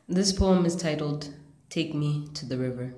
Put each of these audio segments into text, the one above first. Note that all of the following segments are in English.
This poem is titled, Take Me to the River.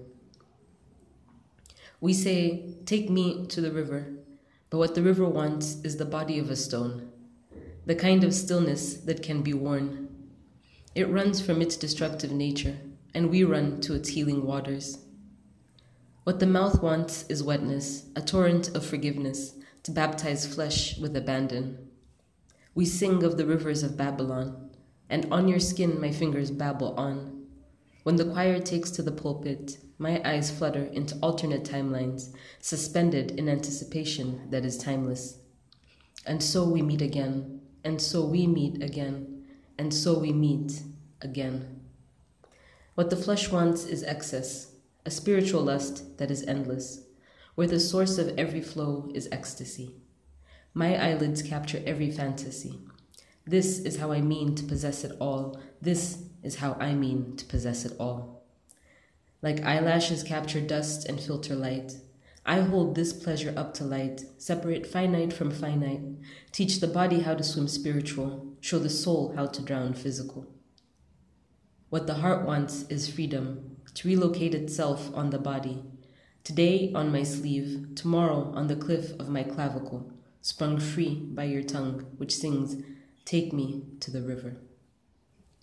We say, take me to the river, but what the river wants is the body of a stone, the kind of stillness that can be worn. It runs from its destructive nature, and we run to its healing waters. What the mouth wants is wetness, a torrent of forgiveness, to baptize flesh with abandon. We sing of the rivers of Babylon, and on your skin my fingers babble on. When the choir takes to the pulpit, my eyes flutter into alternate timelines, suspended in anticipation that is timeless. And so we meet again, and so we meet again, and so we meet again. What the flesh wants is excess, a spiritual lust that is endless, where the source of every flow is ecstasy. My eyelids capture every fantasy. This is how I mean to possess it all. This is how I mean to possess it all. Like eyelashes capture dust and filter light, I hold this pleasure up to light, separate finite from finite, teach the body how to swim spiritual, show the soul how to drown physical. What the heart wants is freedom, to relocate itself on the body. Today on my sleeve, tomorrow on the cliff of my clavicle, sprung free by your tongue, which sings, take me to the river.